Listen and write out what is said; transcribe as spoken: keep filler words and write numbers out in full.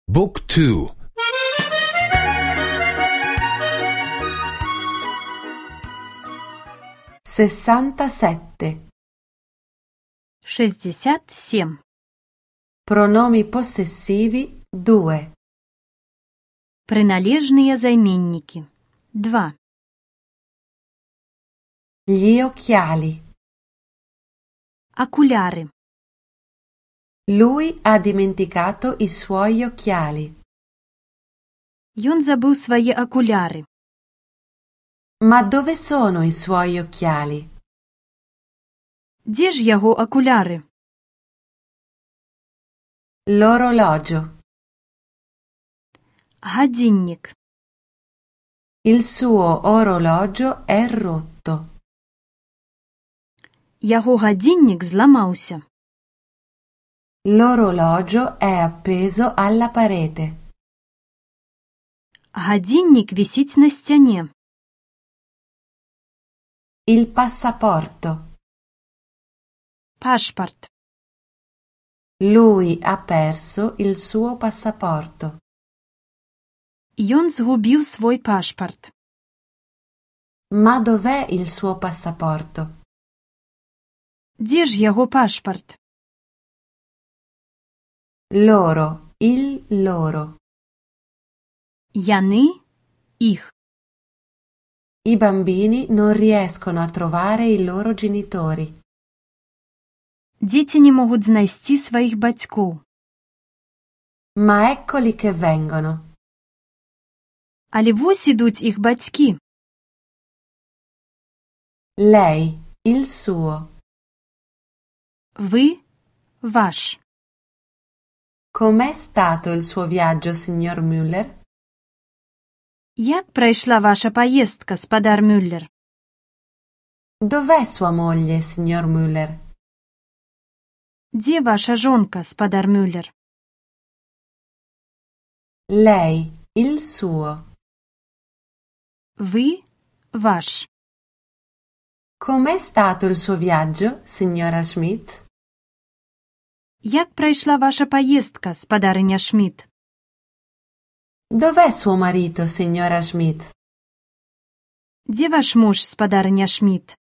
Book two. sessantasette. шестьдесят семь. Pronomi possessivi due. Приналежные заменники. два. Gli occhiali. Окуляры. Lui ha dimenticato i suoi occhiali. Ён забыў свае акуляры. Ma dove sono i suoi occhiali? Дзе ж яго акуляры? L'orologio. Гадзіннік. Il suo orologio è rotto. Яго гадзіннік зламаўся. L'orologio è appeso alla parete. Гадзіннік вісіць на сцяне. Il passaporto. Пашпарт. Lui ha perso il suo passaporto. Ён згубіў свой пашпарт. Ma dov'è il suo passaporto? Дзе ж яго пашпарт? Loro, il loro. Яны, іх. I bambini non riescono a trovare i loro genitori. Дзеці не могуць знайсці сваіх бацькоў. Ma eccoli che vengono. Але вось ідуць іх бацькі. Lei, il suo. Вы, ваш. Com'è stato il suo viaggio, signor Müller? Як прайшла ваша паездка, спадар Мюллер? Dov'è sua moglie, signor Müller? Дзе ваша жонка, спадар Мюллер? Lei, il suo. Вы, ваш. Com'è stato il suo viaggio, signora Schmidt? Як прайшла ваша паездка, спадарыня Шмідт? Dov'è suo marito, signora Schmidt? Дзе ваш муж, спадарыня Шмідт?